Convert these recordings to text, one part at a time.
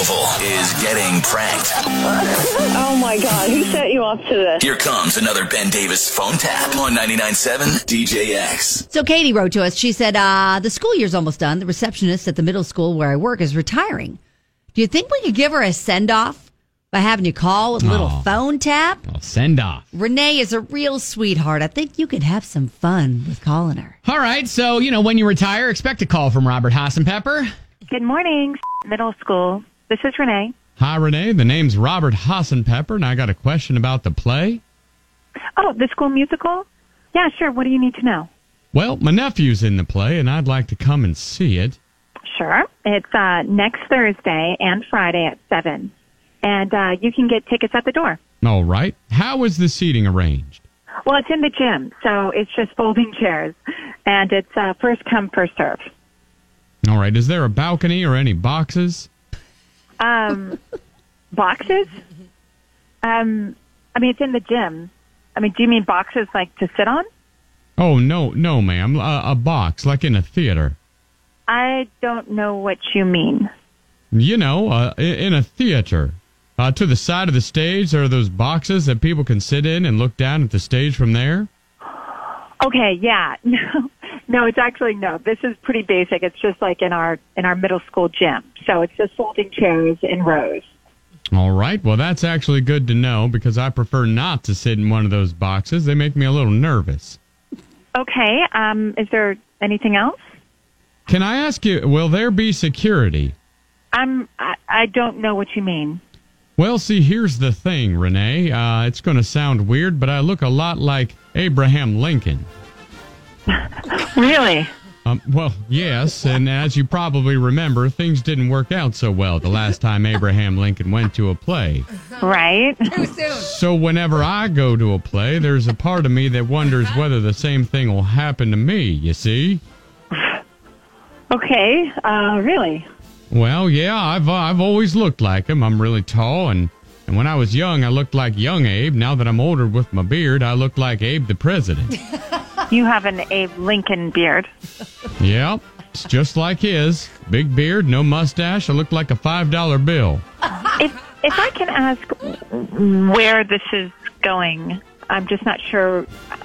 Oval is getting pranked. Oh my God, who set you up to this? Here comes another Ben Davis phone tap on 99.7 DJX. So Katie wrote to us. She said, the school year's almost done. The receptionist at the middle school where I work is retiring. Do you think we could give her a send-off by having you call with a little phone tap? Oh, send off. Renee is a real sweetheart. I think you could have some fun with calling her. All right, so, when you retire, expect a call from Robert Hassenpepper. Good morning, middle school. This is Renee. Hi, Renee. The name's Robert Hassenpepper, and I got a question about the play. Oh, the school musical? Yeah, sure. What do you need to know? Well, my nephew's in the play, and I'd like to come and see it. Sure. It's next Thursday and Friday at 7. And you can get tickets at the door. All right. How is the seating arranged? Well, it's in the gym, so it's just folding chairs. And it's first come, first serve. All right. Is there a balcony or any boxes? Boxes? It's in the gym. Do you mean boxes like to sit on? Oh, no, ma'am. A box, like in a theater. I don't know what you mean. In a theater. To the side of the stage, there are those boxes that people can sit in and look down at the stage from there. Okay, yeah. No, it's actually no. This is pretty basic. It's just like in our middle school gym. So it's just folding chairs in rows. All right. Well, that's actually good to know because I prefer not to sit in one of those boxes. They make me a little nervous. Okay. Is there anything else? Can I ask you, will there be security? I don't know what you mean. Well, see, here's the thing, Renee. It's going to sound weird, but I look a lot like Abraham Lincoln. Really? Well, yes, and as you probably remember, things didn't work out so well the last time Abraham Lincoln went to a play. Right. Too soon. So whenever I go to a play, there's a part of me that wonders whether the same thing will happen to me, you see? Okay, really? Well, yeah, I've always looked like him. I'm really tall, and when I was young, I looked like young Abe. Now that I'm older with my beard, I look like Abe the President. You have an Abe Lincoln beard. Yeah, it's just like his. Big beard, no mustache. I look like a $5 bill. If I can ask where this is going, I'm just not sure.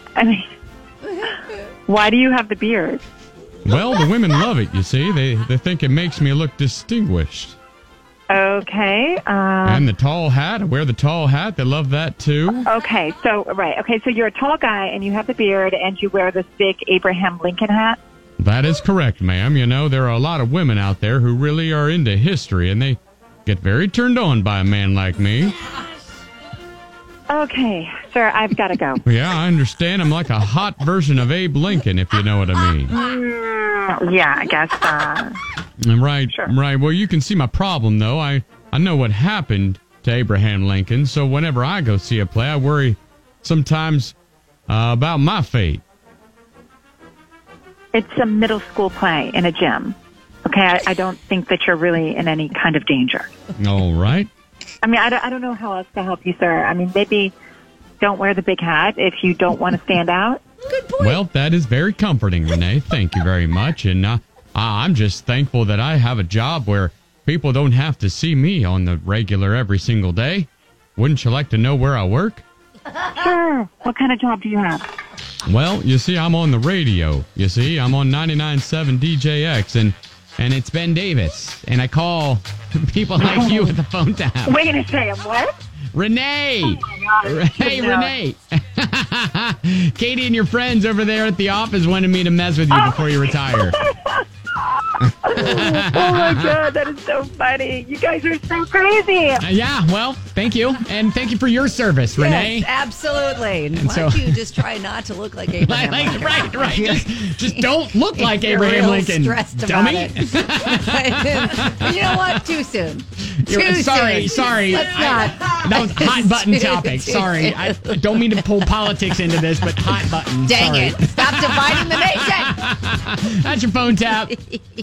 Why do you have the beard? Well, the women love it, you see. They think it makes me look distinguished. Okay. And the tall hat. I wear the tall hat. They love that, too. Okay, so you're a tall guy, and you have the beard, and you wear this big Abraham Lincoln hat? That is correct, ma'am. There are a lot of women out there who really are into history, and they get very turned on by a man like me. Okay, sir, I've got to go. Yeah, I understand. I'm like a hot version of Abe Lincoln, if you know what I mean. Yeah, I guess. Right, sure. Right. Well, you can see my problem, though. I know what happened to Abraham Lincoln, so whenever I go see a play, I worry sometimes about my fate. It's a middle school play in a gym. Okay, I don't think that you're really in any kind of danger. All right. I don't know how else to help you, sir. Maybe don't wear the big hat if you don't want to stand out. Good point. Well, that is very comforting, Renee. Thank you very much. And I'm just thankful that I have a job where people don't have to see me on the regular every single day. Wouldn't you like to know where I work? Sure. What kind of job do you have? Well, you see, I'm on the radio. You see, I'm on 99.7 DJX, and it's Ben Davis, and I call people like you with the phone tap. Wait a second, what? Renee! Oh my God. Hey, Renee! Katie and your friends over there at the office wanted me to mess with you before you retire. Oh my God, that is so funny. You guys are so crazy. Yeah, well, thank you. And thank you for your service, Renee. Yes, absolutely. And Why don't you just try not to look like Abraham Lincoln? Right. Just don't look like Abraham real Lincoln, stressed about dummy. it. But you know what? Too soon. Sorry. Let's not. That was hot button topic. Sorry. I don't mean to pull politics into this, but hot button. Dang Sorry. it. Stop dividing the nation. That's your phone tap.